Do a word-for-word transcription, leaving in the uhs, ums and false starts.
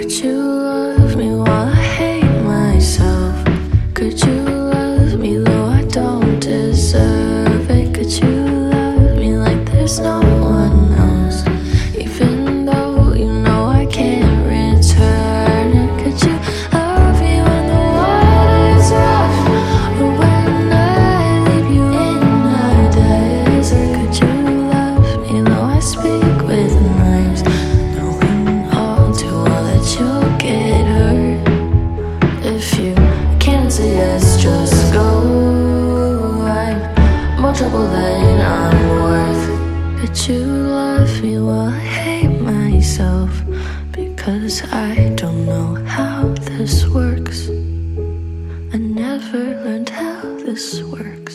Could you love me while I hate myself? Could you love me though I don't deserve it? Could you love me like there's no one else? Even though you know I can't return it. Could you love me when the water's rough, or when I leave you in the desert? Could you love me though I speak with knives, knowing all too well that you'll get hurt? If you can't say yes, just go. I'm more trouble than I'm worth. Could you love me while I hate myself? Because I don't know how this works. I never learned how this works.